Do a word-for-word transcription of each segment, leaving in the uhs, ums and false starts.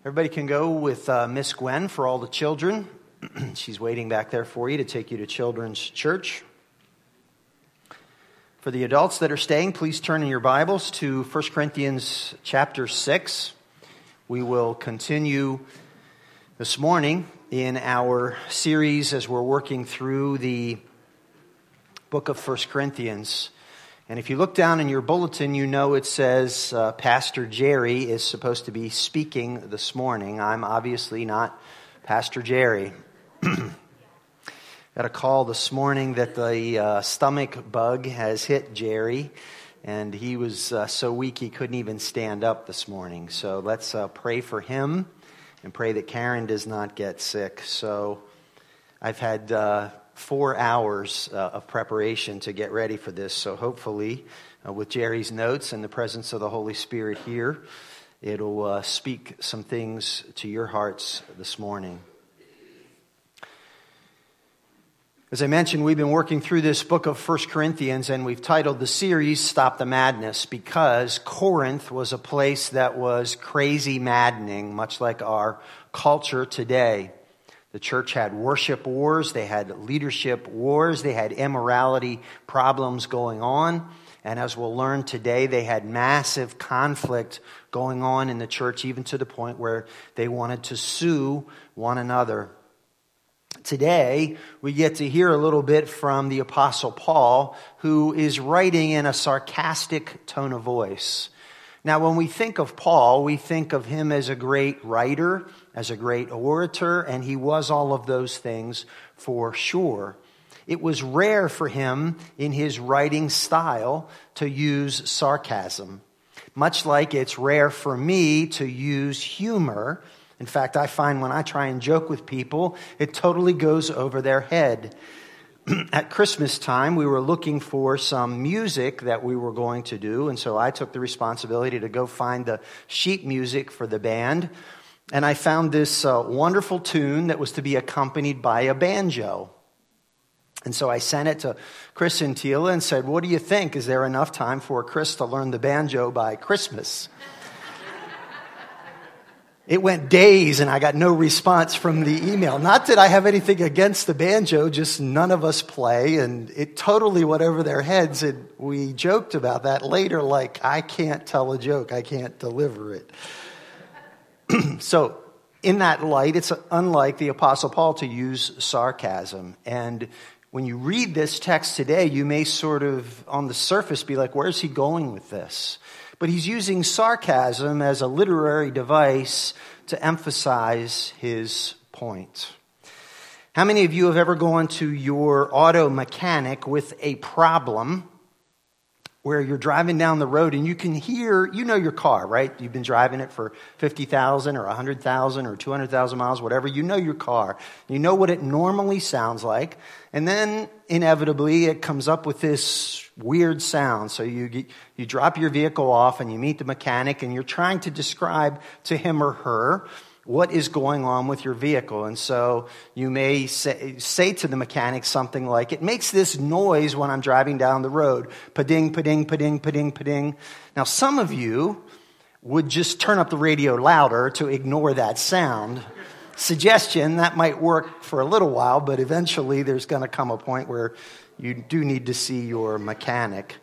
Everybody can go with uh, Miss Gwen for all the children. She's waiting back there for you to take you to Children's Church. For the adults that are staying, please turn in your Bibles to First Corinthians chapter six. We will continue this morning in our series as we're working through the book of First Corinthians. And if you look down in your bulletin, you know it says uh, Pastor Jerry is supposed to be speaking this morning. I'm obviously not Pastor Jerry. Got a call this morning that the uh, stomach bug has hit Jerry, and he was uh, so weak he couldn't even stand up this morning. So let's uh, pray for him and pray that Karen does not get sick. So I've had Uh, four hours uh, of preparation to get ready for this. So hopefully, uh, with Jerry's notes and the presence of the Holy Spirit here, it'll uh, speak some things to your hearts this morning. As I mentioned, we've been working through this book of First Corinthians, and we've titled the series, Stop the Madness, because Corinth was a place that was crazy maddening, much like our culture today. The church had worship wars, they had leadership wars, they had immorality problems going on. And as we'll learn today, they had massive conflict going on in the church, even to the point where they wanted to sue one another. Today, we get to hear a little bit from the Apostle Paul, who is writing in a sarcastic tone of voice. Now, when we think of Paul, we think of him as a great writer, as a great orator, and he was all of those things for sure. It was rare for him in his writing style to use sarcasm, much like it's rare for me to use humor. In fact, I find when I try and joke with people, it totally goes over their head. At Christmas time, we were looking for some music that we were going to do, and so I took the responsibility to go find the sheet music for the band, and I found this uh, wonderful tune that was to be accompanied by a banjo. And so I sent it to Chris and Tila and said, what do you think? Is there enough time for Chris to learn the banjo by Christmas? It went days and I got no response from the email. Not that I have anything against the banjo, just none of us play, and it totally went over their heads. And we joked about that later, like, I can't tell a joke, I can't deliver it. So in that light, it's unlike the Apostle Paul to use sarcasm. And when you read this text today, you may sort of, on the surface, be like, where's he going with this? But he's using sarcasm as a literary device to emphasize his point. How many of you have ever gone to your auto mechanic with a problem where you're driving down the road and you can hear, you know your car, right? You've been driving it for fifty thousand or one hundred thousand or two hundred thousand miles, whatever. You know your car. You know what it normally sounds like. And then inevitably it comes up with this weird sound. So you you drop your vehicle off and you meet the mechanic and you're trying to describe to him or her what is going on with your vehicle. And so you may say, say to the mechanic something like, it makes this noise when I'm driving down the road. Pa-ding, pa-ding, pa-ding, pa-ding, pa-ding. Now, some of you would just turn up the radio louder to ignore that sound. Suggestion, that might work for a little while, but eventually there's going to come a point where you do need to see your mechanic.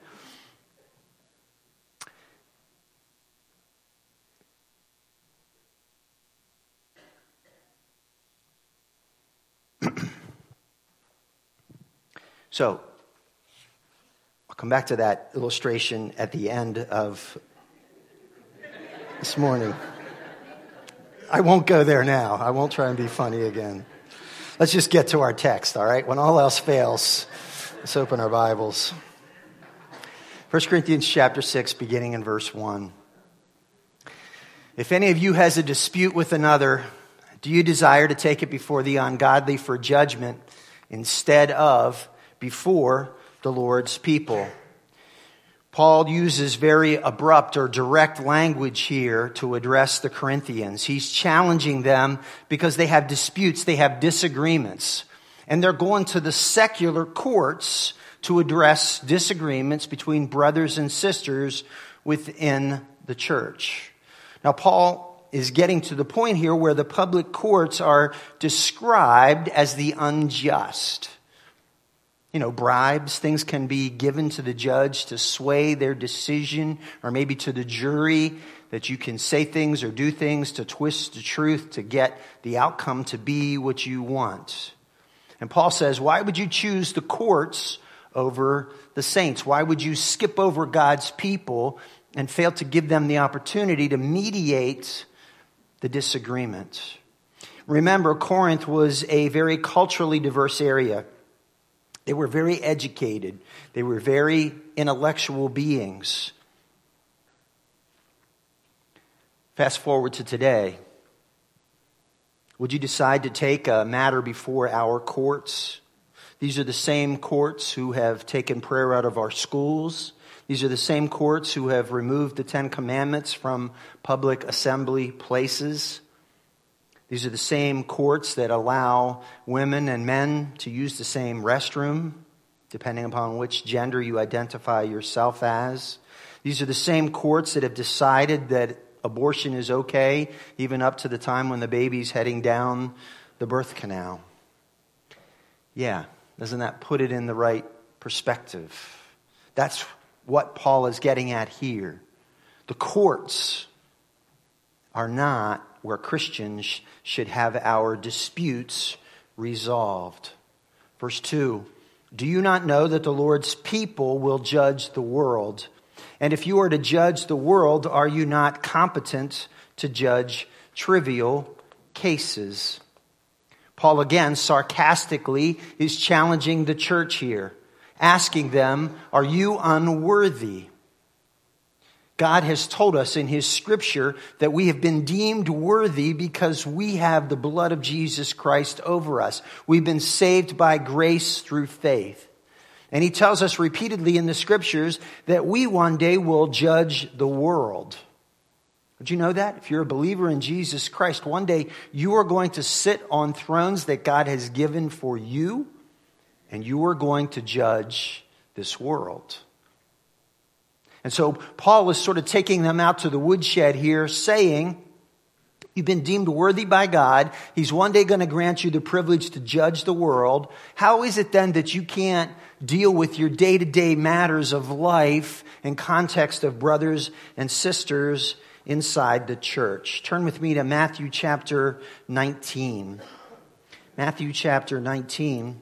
So, I'll come back to that illustration at the end of this morning. I won't go there now. I won't try and be funny again. Let's just get to our text, all right? When all else fails, let's open our Bibles. First Corinthians chapter six, beginning in verse one. If any of you has a dispute with another, do you desire to take it before the ungodly for judgment instead of before the Lord's people? Paul uses very abrupt or direct language here to address the Corinthians. He's challenging them because they have disputes, they have disagreements. And they're going to the secular courts to address disagreements between brothers and sisters within the church. Now, Paul is getting to the point here where the public courts are described as the unjust. You know, bribes, things can be given to the judge to sway their decision, or maybe to the jury, that you can say things or do things to twist the truth to get the outcome to be what you want. And Paul says, why would you choose the courts over the saints? Why would you skip over God's people and fail to give them the opportunity to mediate the disagreement? Remember, Corinth was a very culturally diverse area. They were very educated. They were very intellectual beings. Fast forward to today. Would you decide to take a matter before our courts? These are the same courts who have taken prayer out of our schools. These are the same courts who have removed the Ten Commandments from public assembly places. These are the same courts that allow women and men to use the same restroom, depending upon which gender you identify yourself as. These are the same courts that have decided that abortion is okay, even up to the time when the baby's heading down the birth canal. Yeah, doesn't that put it in the right perspective? That's what Paul is getting at here. The courts are not where Christians should have our disputes resolved. Verse two, do you not know that the Lord's people will judge the world? And if you are to judge the world, are you not competent to judge trivial cases? Paul again sarcastically is challenging the church here, asking them, are you unworthy? God has told us in His Scripture that we have been deemed worthy because we have the blood of Jesus Christ over us. We've been saved by grace through faith. And He tells us repeatedly in the Scriptures that we one day will judge the world. Did you know that? If you're a believer in Jesus Christ, one day you are going to sit on thrones that God has given for you, and you are going to judge this world. And so Paul is sort of taking them out to the woodshed here, saying, you've been deemed worthy by God. He's one day going to grant you the privilege to judge the world. How is it then that you can't deal with your day-to-day matters of life in context of brothers and sisters inside the church? Turn with me to Matthew chapter nineteen. Matthew chapter nineteen.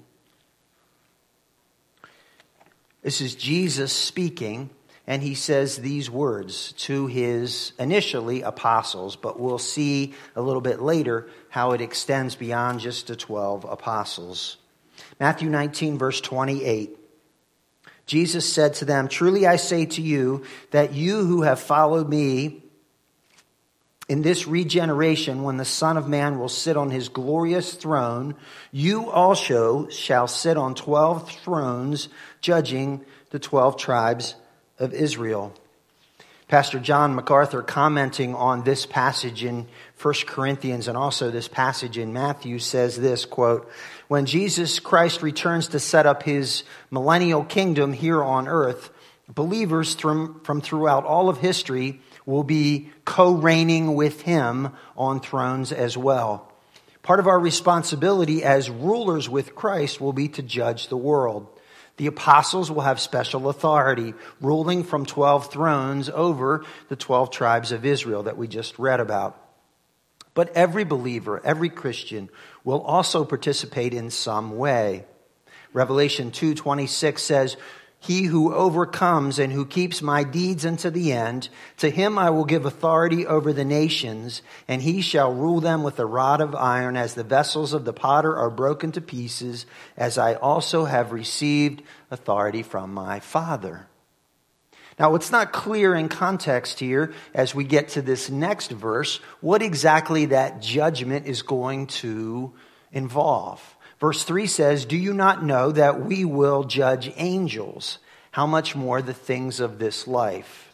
This is Jesus speaking. And He says these words to His initially apostles, but we'll see a little bit later how it extends beyond just the twelve apostles. Matthew nineteen, verse twenty-eight. Jesus said to them, truly I say to you that you who have followed me in this regeneration, when the Son of Man will sit on His glorious throne, you also shall sit on twelve thrones, judging the twelve tribes of Israel. Pastor John MacArthur, commenting on this passage in First Corinthians and also this passage in Matthew, says this, quote, when Jesus Christ returns to set up His millennial kingdom here on earth, believers from, from throughout all of history will be co-reigning with Him on thrones as well. Part of our responsibility as rulers with Christ will be to judge the world. The apostles will have special authority, ruling from twelve thrones over the twelve tribes of Israel that we just read about. But every believer, every Christian, will also participate in some way. Revelation two twenty-six says, he who overcomes and who keeps my deeds unto the end, to him I will give authority over the nations, and he shall rule them with a rod of iron, as the vessels of the potter are broken to pieces, as I also have received authority from my Father. Now, it's not clear in context here, as we get to this next verse, what exactly that judgment is going to involve. Verse three says, do you not know that we will judge angels? How much more the things of this life?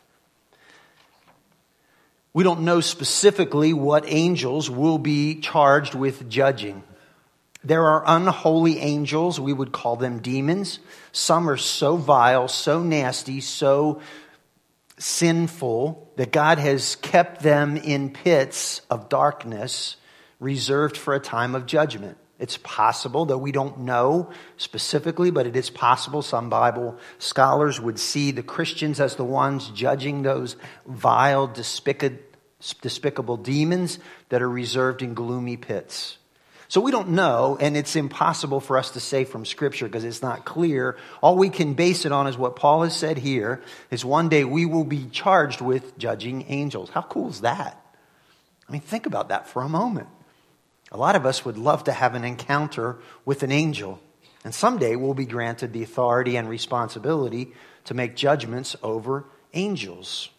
We don't know specifically what angels will be charged with judging. There are unholy angels, we would call them demons. Some are so vile, so nasty, so sinful, that God has kept them in pits of darkness reserved for a time of judgment. It's possible, though we don't know specifically, but it is possible some Bible scholars would see the Christians as the ones judging those vile, despic- despicable demons that are reserved in gloomy pits. So we don't know, and it's impossible for us to say from Scripture because it's not clear. All we can base it on is what Paul has said here, is one day we will be charged with judging angels. How cool is that? I mean, think about that for a moment. A lot of us would love to have an encounter with an angel, and someday we'll be granted the authority and responsibility to make judgments over angels.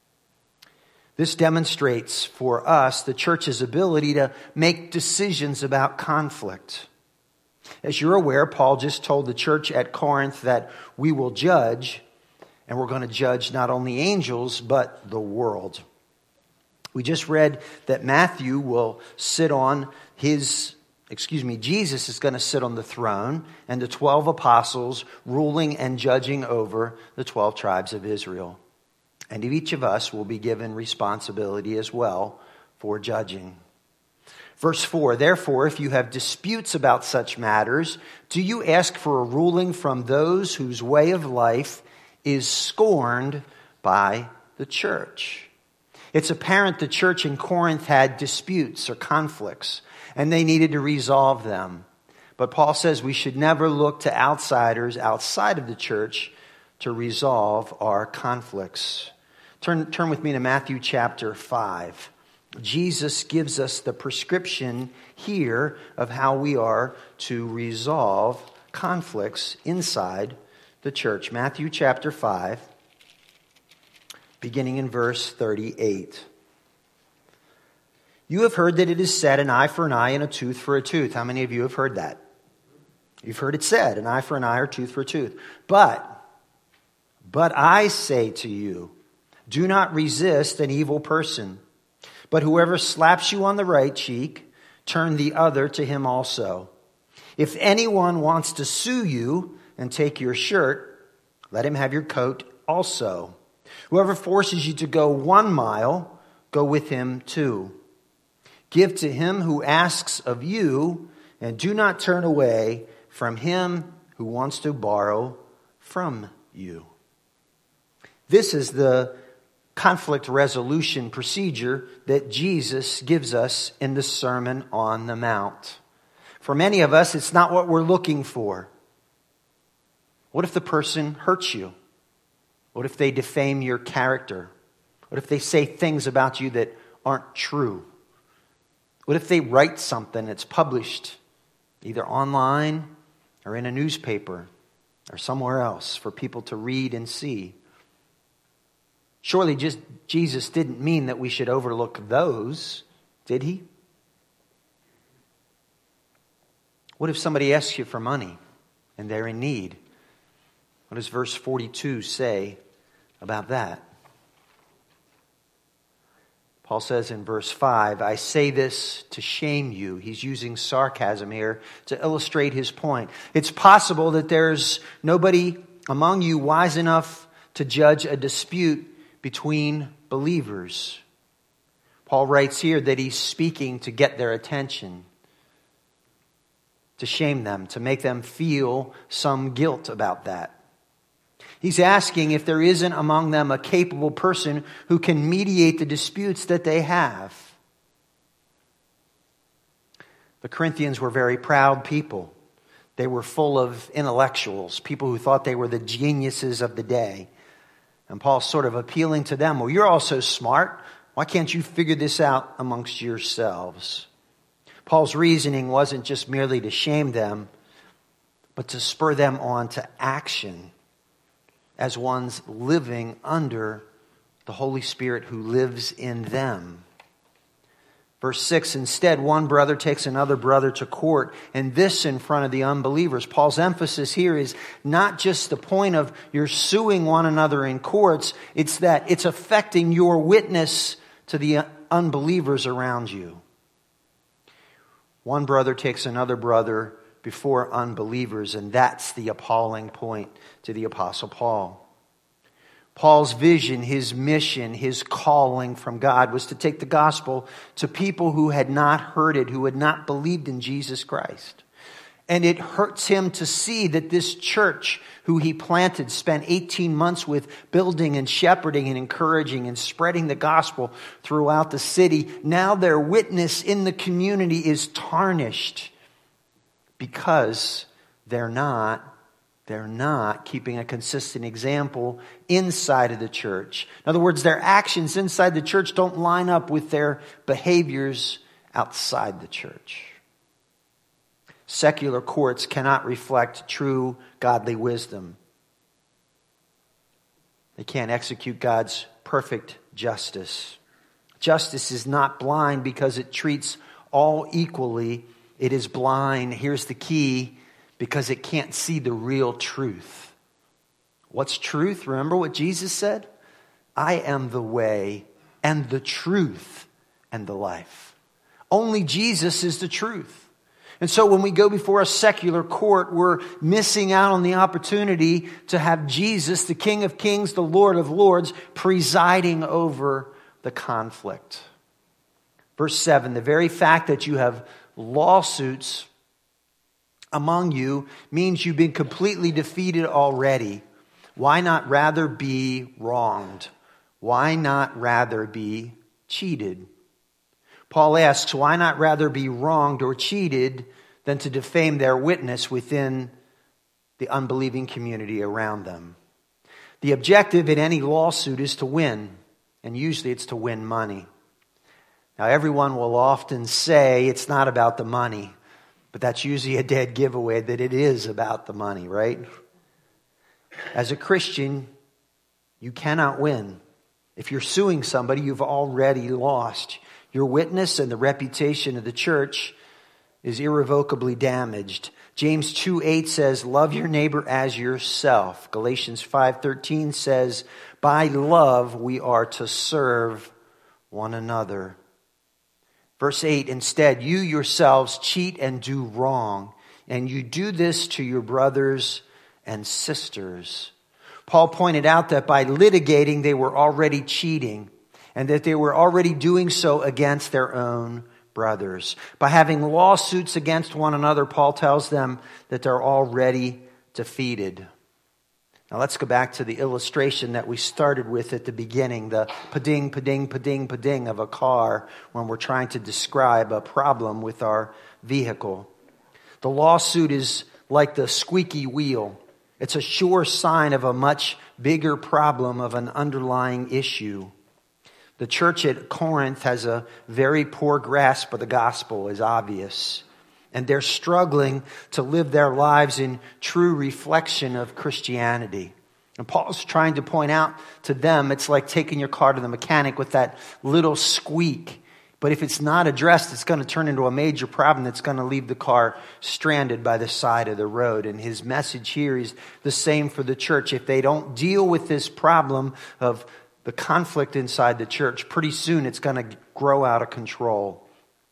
This demonstrates for us the church's ability to make decisions about conflict. As you're aware, Paul just told the church at Corinth that we will judge, and we're going to judge not only angels, but the world. We just read that Matthew will sit on his, excuse me, Jesus is going to sit on the throne, and the twelve apostles ruling and judging over the twelve tribes of Israel. And each of us will be given responsibility as well for judging. Verse four, therefore, if you have disputes about such matters, do you ask for a ruling from those whose way of life is scorned by the church? It's apparent the church in Corinth had disputes or conflicts, and they needed to resolve them. But Paul says we should never look to outsiders outside of the church to resolve our conflicts. Turn, turn with me to Matthew chapter five. Jesus gives us the prescription here of how we are to resolve conflicts inside the church. Matthew chapter five. Beginning in verse thirty-eight. You have heard that it is said, an eye for an eye and a tooth for a tooth. How many of you have heard that? You've heard it said, an eye for an eye or tooth for a tooth. But, but I say to you, do not resist an evil person. But whoever slaps you on the right cheek, turn the other to him also. If anyone wants to sue you and take your shirt, let him have your coat also. Whoever forces you to go one mile, go with him two. Give to him who asks of you, and do not turn away from him who wants to borrow from you. This is the conflict resolution procedure that Jesus gives us in the Sermon on the Mount. For many of us, it's not what we're looking for. What if the person hurts you? What if they defame your character? What if they say things about you that aren't true? What if they write something that's published either online or in a newspaper or somewhere else for people to read and see? Surely just Jesus didn't mean that we should overlook those, did he? What if somebody asks you for money and they're in need? What does verse forty-two say about that? Paul says in verse five, I say this to shame you. He's using sarcasm here to illustrate his point. It's possible that there's nobody among you wise enough to judge a dispute between believers. Paul writes here that he's speaking to get their attention, to shame them, to make them feel some guilt about that. He's asking if there isn't among them a capable person who can mediate the disputes that they have. The Corinthians were very proud people. They were full of intellectuals, people who thought they were the geniuses of the day. And Paul's sort of appealing to them, well, you're all so smart. Why can't you figure this out amongst yourselves? Paul's reasoning wasn't just merely to shame them, but to spur them on to action as ones living under the Holy Spirit who lives in them. Verse six, instead, one brother takes another brother to court, and this in front of the unbelievers. Paul's emphasis here is not just the point of you're suing one another in courts, it's that it's affecting your witness to the unbelievers around you. One brother takes another brother before unbelievers, and that's the appalling point to the Apostle Paul. Paul's vision, his mission, his calling from God was to take the gospel to people who had not heard it, who had not believed in Jesus Christ. And it hurts him to see that this church who he planted, spent eighteen months with, building and shepherding and encouraging and spreading the gospel throughout the city. Now their witness in the community is tarnished because they're not, they're not keeping a consistent example inside of the church. In other words, their actions inside the church don't line up with their behaviors outside the church. Secular courts cannot reflect true godly wisdom. They can't execute God's perfect justice. Justice is not blind because it treats all equally. It is blind, here's the key, because it can't see the real truth. What's truth? Remember what Jesus said? I am the way and the truth and the life. Only Jesus is the truth. And so when we go before a secular court, we're missing out on the opportunity to have Jesus, the King of Kings, the Lord of Lords, presiding over the conflict. Verse seven, the very fact that you have lawsuits among you means you've been completely defeated already. Why not rather be wronged? Why not rather be cheated? Paul asks, why not rather be wronged or cheated than to defame their witness within the unbelieving community around them? The objective in any lawsuit is to win, and usually it's to win money. Now, everyone will often say it's not about the money, but that's usually a dead giveaway that it is about the money, right? As a Christian, you cannot win. If you're suing somebody, you've already lost. Your witness and the reputation of the church is irrevocably damaged. James two eight says, love your neighbor as yourself. Galatians five thirteen says, by love we are to serve one another. Verse eight, instead, you yourselves cheat and do wrong, and you do this to your brothers and sisters. Paul pointed out that by litigating, they were already cheating, and that they were already doing so against their own brothers. By having lawsuits against one another, Paul tells them that they're already defeated. Now let's go back to the illustration that we started with at the beginning, the pa-ding, pa-ding, pa-ding, pa-ding of a car when we're trying to describe a problem with our vehicle. The lawsuit is like the squeaky wheel. It's a sure sign of a much bigger problem, of an underlying issue. The church at Corinth has a very poor grasp of the gospel, is obvious. And they're struggling to live their lives in true reflection of Christianity. And Paul's trying to point out to them, it's like taking your car to the mechanic with that little squeak. But if it's not addressed, it's going to turn into a major problem that's going to leave the car stranded by the side of the road. And his message here is the same for the church. If they don't deal with this problem of the conflict inside the church, pretty soon it's going to grow out of control.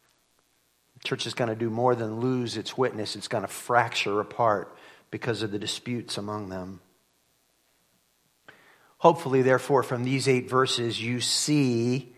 The church is going to do more than lose its witness. It's going to fracture apart because of the disputes among them. Hopefully, therefore, from these eight verses, you see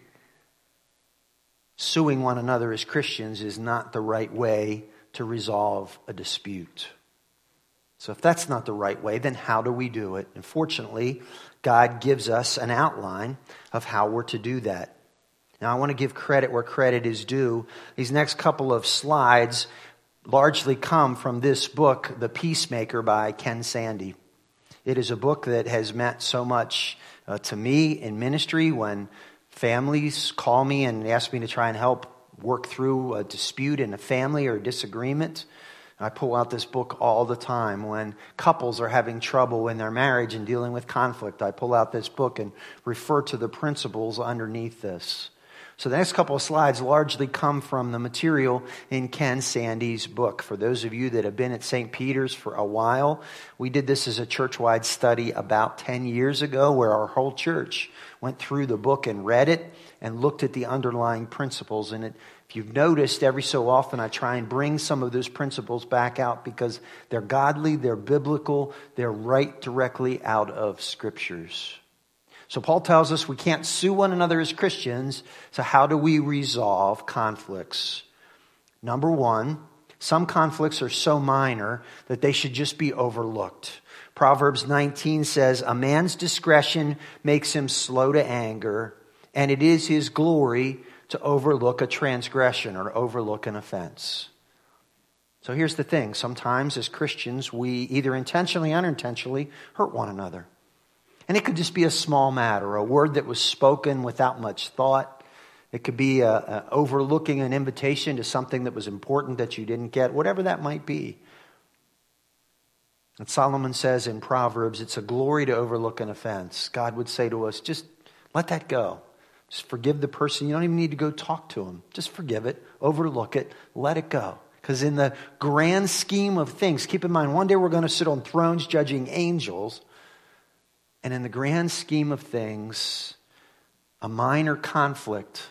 suing one another as Christians is not the right way to resolve a dispute. So if that's not the right way, then how do we do it? And fortunately, God gives us an outline of how we're to do that. Now, I want to give credit where credit is due. These next couple of slides largely come from this book, The Peacemaker by Ken Sande. It is a book that has meant so much uh, to me in ministry when families call me and ask me to try and help work through a dispute in a family or a disagreement. I pull out this book all the time. When couples are having trouble in their marriage and dealing with conflict, I pull out this book and refer to the principles underneath this. So the next couple of slides largely come from the material in Ken Sande's book. For those of you that have been at Saint Peter's for a while, we did this as a church-wide study about ten years ago where our whole church went through the book and read it and looked at the underlying principles in it. If you've noticed, every so often I try and bring some of those principles back out because they're godly, they're biblical, they're right directly out of Scriptures. So Paul tells us we can't sue one another as Christians. So how do we resolve conflicts? Number one, some conflicts are so minor that they should just be overlooked. Proverbs nineteen says, a man's discretion makes him slow to anger, and it is his glory to overlook a transgression or overlook an offense. So here's the thing. Sometimes as Christians, we either intentionally or unintentionally hurt one another. And it could just be a small matter, a word that was spoken without much thought. It could be a, a overlooking an invitation to something that was important that you didn't get, whatever that might be. And Solomon says in Proverbs, it's a glory to overlook an offense. God would say to us, just let that go. Just forgive the person. You don't even need to go talk to them. Just forgive it, overlook it, let it go. Because in the grand scheme of things, keep in mind, one day we're going to sit on thrones judging angels. And in the grand scheme of things, a minor conflict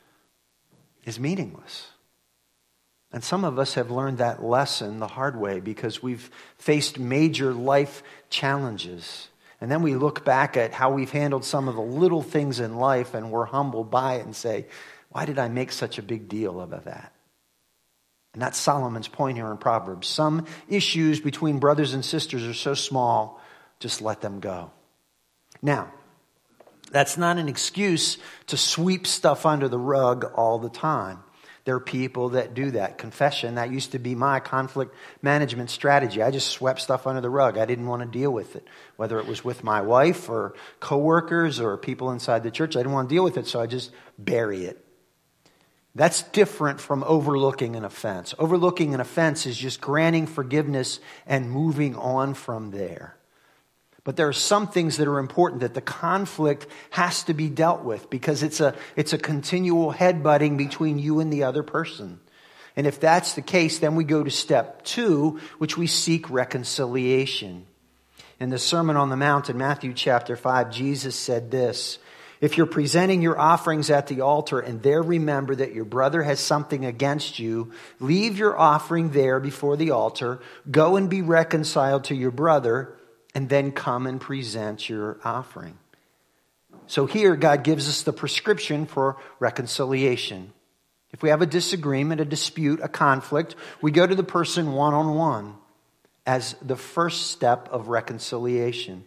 is meaningless. And some of us have learned that lesson the hard way because we've faced major life challenges. And then we look back at how we've handled some of the little things in life and we're humbled by it and say, why did I make such a big deal about that? And that's Solomon's point here in Proverbs. Some issues between brothers and sisters are so small, just let them go. Now, that's not an excuse to sweep stuff under the rug all the time. There are people that do that. Confession, that used to be my conflict management strategy. I just swept stuff under the rug. I didn't want to deal with it. Whether it was with my wife or coworkers or people inside the church, I didn't want to deal with it, so I just bury it. That's different from overlooking an offense. Overlooking an offense is just granting forgiveness and moving on from there. But there are some things that are important that the conflict has to be dealt with because it's a, it's a continual headbutting between you and the other person. And if that's the case, then we go to step two, which we seek reconciliation. In the Sermon on the Mount in Matthew chapter five, Jesus said this, if you're presenting your offerings at the altar and there remember that your brother has something against you, leave your offering there before the altar, go and be reconciled to your brother, and then come and present your offering. So here God gives us the prescription for reconciliation. If we have a disagreement, a dispute, a conflict, we go to the person one-on-one as the first step of reconciliation.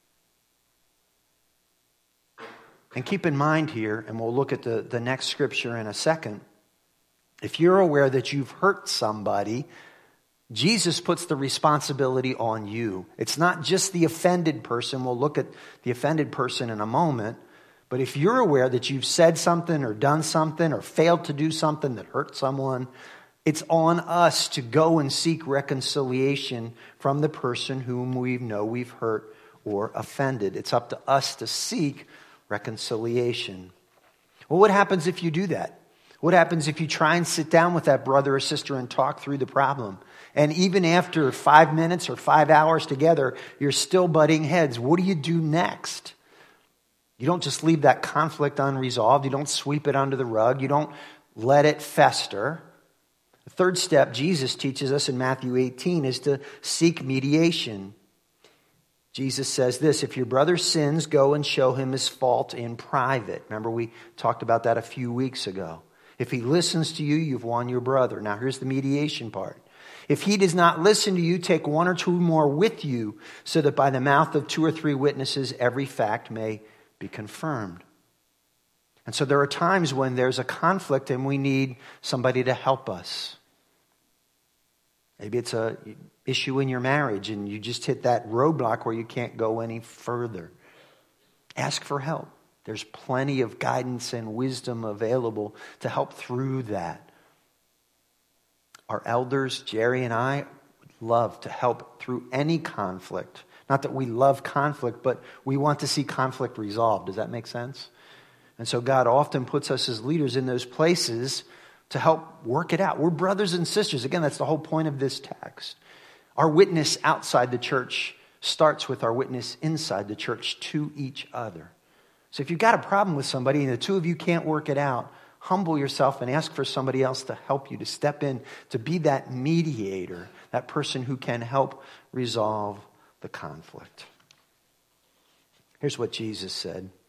And keep in mind here, and we'll look at the, the next scripture in a second, if you're aware that you've hurt somebody, Jesus puts the responsibility on you. It's not just the offended person. We'll look at the offended person in a moment. But if you're aware that you've said something or done something or failed to do something that hurt someone, it's on us to go and seek reconciliation from the person whom we know we've hurt or offended. It's up to us to seek reconciliation. Well, what happens if you do that? What happens if you try and sit down with that brother or sister and talk through the problem? And even after five minutes or five hours together, you're still butting heads. What do you do next? You don't just leave that conflict unresolved. You don't sweep it under the rug. You don't let it fester. The third step Jesus teaches us in Matthew eighteen is to seek mediation. Jesus says this, if your brother sins, go and show him his fault in private. Remember, we talked about that a few weeks ago. If he listens to you, you've won your brother. Now, here's the mediation part. If he does not listen to you, take one or two more with you, so that by the mouth of two or three witnesses, every fact may be confirmed. And so there are times when there's a conflict and we need somebody to help us. Maybe it's a issue in your marriage and you just hit that roadblock where you can't go any further. Ask for help. There's plenty of guidance and wisdom available to help through that. Our elders, Jerry and I, would love to help through any conflict. Not that we love conflict, but we want to see conflict resolved. Does that make sense? And so God often puts us as leaders in those places to help work it out. We're brothers and sisters. Again, that's the whole point of this text. Our witness outside the church starts with our witness inside the church to each other. So if you've got a problem with somebody and the two of you can't work it out, humble yourself and ask for somebody else to help you, to step in, to be that mediator, that person who can help resolve the conflict. Here's what Jesus said.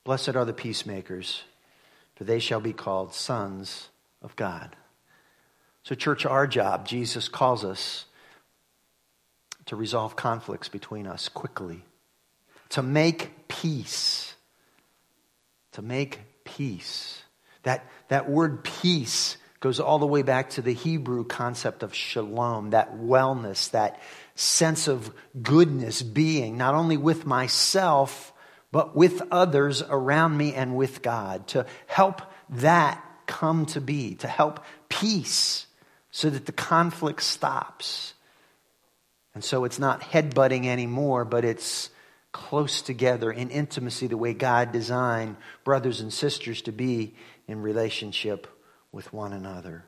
Blessed are the peacemakers, for they shall be called sons of God. So church, our job, Jesus calls us to resolve conflicts between us quickly, to make peace, to make peace. That, that word peace goes all the way back to the Hebrew concept of shalom, that wellness, that sense of goodness being, not only with myself, but with others around me and with God, to help that come to be, to help peace so that the conflict stops. And so it's not headbutting anymore, but it's close together in intimacy the way God designed brothers and sisters to be in relationship with one another.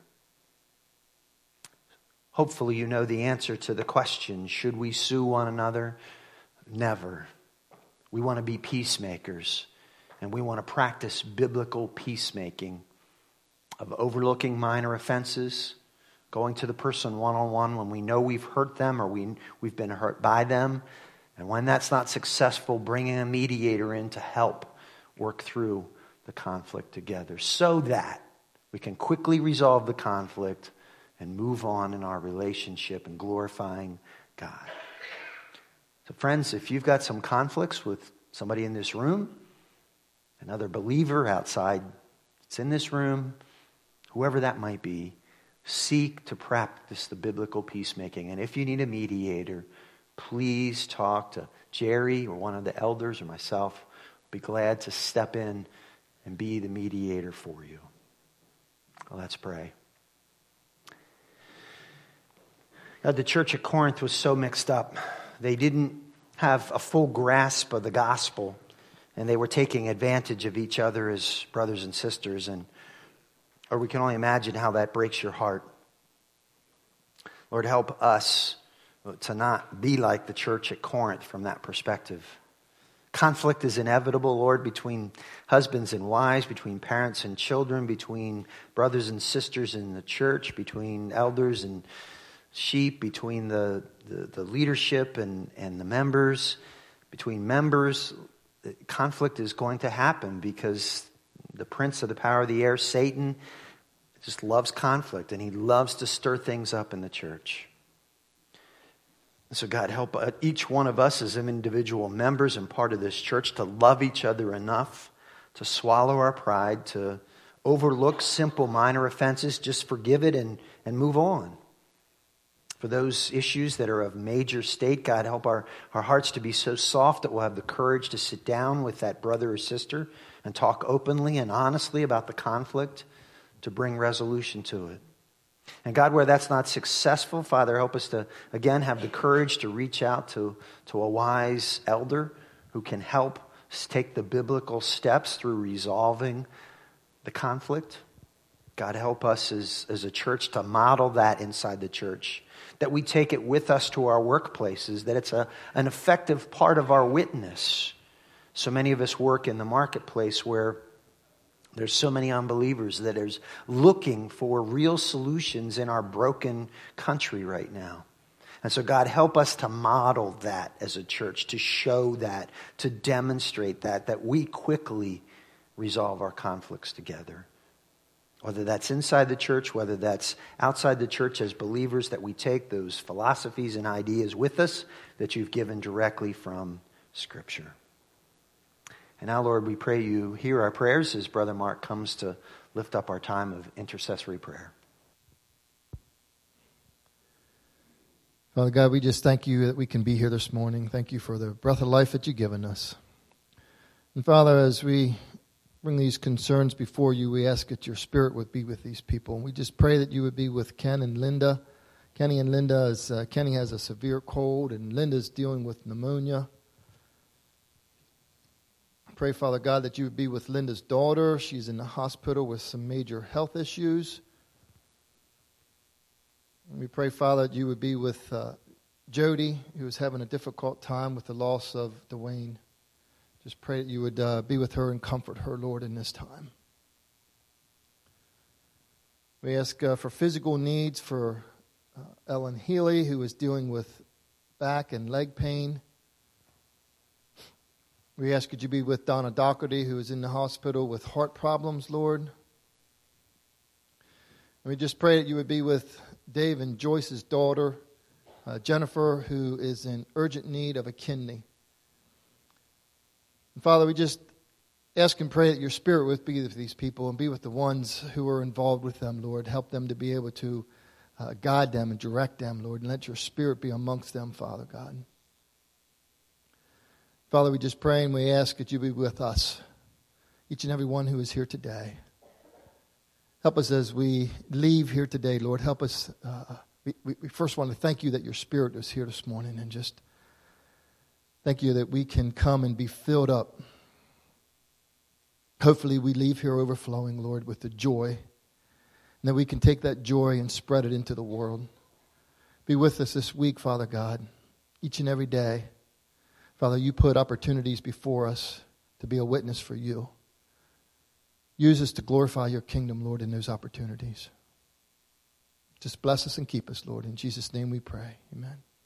Hopefully you know the answer to the question, should we sue one another? Never. We want to be peacemakers, and we want to practice biblical peacemaking of overlooking minor offenses, going to the person one-on-one when we know we've hurt them or we, we've been hurt by them, and when that's not successful, bringing a mediator in to help work through the conflict together so that we can quickly resolve the conflict and move on in our relationship and glorifying God. So friends, if you've got some conflicts with somebody in this room, another believer outside that's in this room, whoever that might be, seek to practice the biblical peacemaking. And if you need a mediator, please talk to Jerry or one of the elders or myself. I'll be glad to step in and be the mediator for you. Well, let's pray. God, the church at Corinth was so mixed up. They didn't have a full grasp of the gospel, and they were taking advantage of each other as brothers and sisters. And or we can only imagine how that breaks your heart. Lord, help us to not be like the church at Corinth from that perspective. Conflict is inevitable, Lord, between husbands and wives, between parents and children, between brothers and sisters in the church, between elders and sheep, between the, the, the leadership and, and the members, between members. Conflict is going to happen because the prince of the power of the air, Satan, just loves conflict, and he loves to stir things up in the church. So God, help each one of us as individual members and part of this church to love each other enough to swallow our pride, to overlook simple minor offenses, just forgive it and, and move on. For those issues that are of major state, God, help our, our hearts to be so soft that we'll have the courage to sit down with that brother or sister and talk openly and honestly about the conflict to bring resolution to it. And God, where that's not successful, Father, help us to, again, have the courage to reach out to, to a wise elder who can help us take the biblical steps through resolving the conflict. God, help us as, as a church to model that inside the church, that we take it with us to our workplaces, that it's a, an effective part of our witness. So many of us work in the marketplace where there's so many unbelievers that is looking for real solutions in our broken country right now. And so God, help us to model that as a church, to show that, to demonstrate that, that we quickly resolve our conflicts together. Whether that's inside the church, whether that's outside the church as believers, that we take those philosophies and ideas with us that you've given directly from Scripture. And now, Lord, we pray you hear our prayers as Brother Mark comes to lift up our time of intercessory prayer. Father God, we just thank you that we can be here this morning. Thank you for the breath of life that you've given us. And Father, as we bring these concerns before you, we ask that your Spirit would be with these people. And we just pray that you would be with Ken and Linda. Kenny and Linda, as uh, Kenny has a severe cold and Linda's dealing with pneumonia. Pray, Father God, that you would be with Linda's daughter. She's in the hospital with some major health issues. And we pray, Father, that you would be with uh, Jody, who is having a difficult time with the loss of Dwayne. Just pray that you would uh, be with her and comfort her, Lord, in this time. We ask uh, for physical needs for uh, Ellen Healy, who is dealing with back and leg pain. We ask that you be with Donna Doherty, who is in the hospital with heart problems, Lord. And we just pray that you would be with Dave and Joyce's daughter, uh, Jennifer, who is in urgent need of a kidney. And Father, we just ask and pray that your Spirit would be with these people and be with the ones who are involved with them, Lord. Help them to be able to uh, guide them and direct them, Lord, and let your Spirit be amongst them, Father God. Father, we just pray and we ask that you be with us, each and every one who is here today. Help us as we leave here today, Lord. Help us. Uh, we, we first want to thank you that your Spirit is here this morning, and just thank you that we can come and be filled up. Hopefully we leave here overflowing, Lord, with the joy, and that we can take that joy and spread it into the world. Be with us this week, Father God, each and every day. Father, you put opportunities before us to be a witness for you. Use us to glorify your kingdom, Lord, in those opportunities. Just bless us and keep us, Lord. In Jesus' name we pray. Amen.